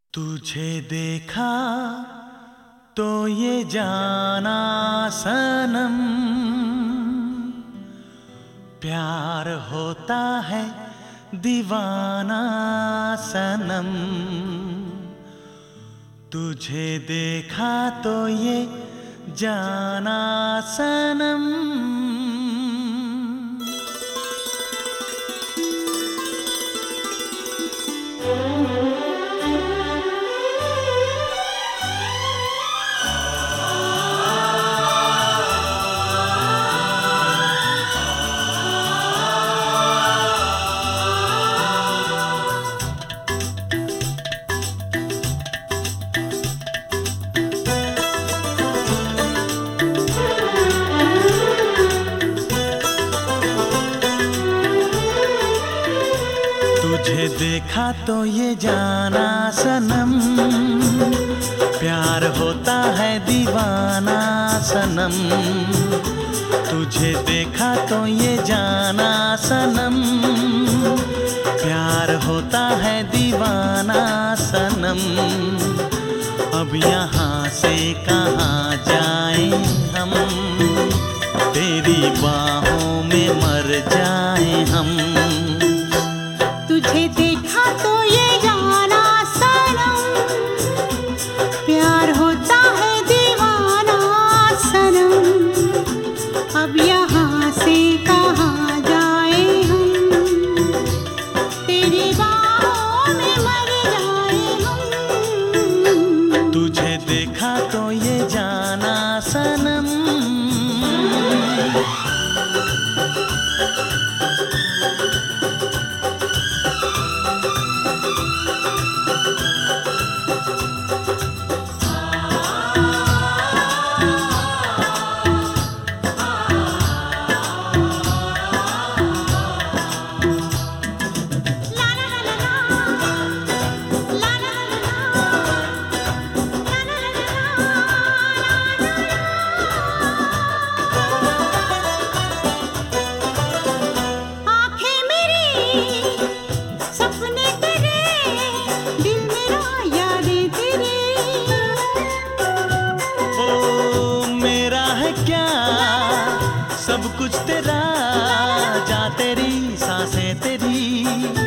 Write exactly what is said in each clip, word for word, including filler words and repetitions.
तुझे देखा तो ये जाना सनम, प्यार होता है दीवाना सनम। तुझे देखा तो ये जाना सनम। तुझे देखा तो ये जाना सनम, प्यार होता है दीवाना सनम। तुझे देखा तो ये जाना सनम, प्यार होता है दीवाना सनम। अब यहाँ से कहाँ जाएं हम, तेरी बाहों में मर जाएं हम। तुझे देखा तो ये जाना सनम, प्यार होता है दीवाना सनम। अब यहाँ से कहाँ जाए हम, तेरी बाहों में मर जाए हम। तुझे देखा तो ये जाना सनम। सब कुछ तेरा, जा तेरी सांसें तेरी।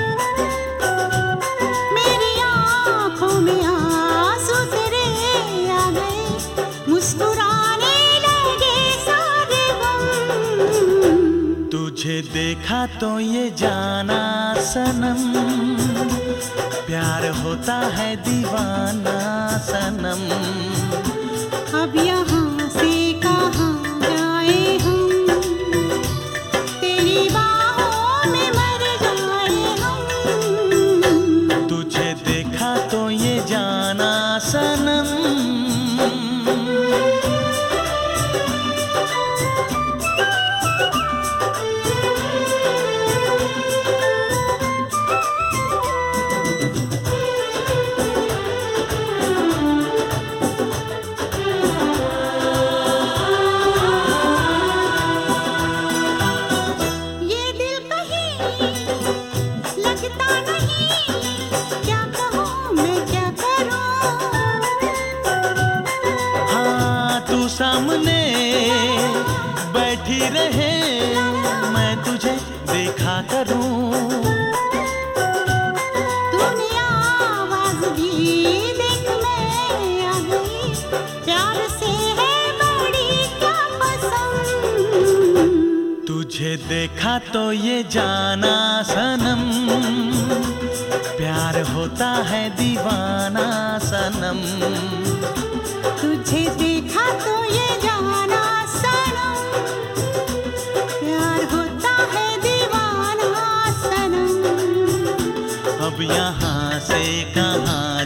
मेरी आँखों में आंसू तेरे आ गए, मुस्कुराने लगे सारे गम। तुझे देखा तो ये जाना सनम, प्यार होता है दीवाना सनम। अब यहाँ से कहाँ जाए हम, तेरी बाहों में मर जाए हम। तुझे देखा तो ये जाना सनम। सामने बैठी रहे, मैं तुझे देखा करूं। तूने आवाज दी, देख मैं आ गई, प्यार से है बड़ी क्या पसंद। तुझे देखा तो ये जाना सनम, प्यार होता है दीवाना सनम। तुझे देखा तो ये जाना सनम, प्यार होता है दीवाना सनम। अब यहाँ से कहाँ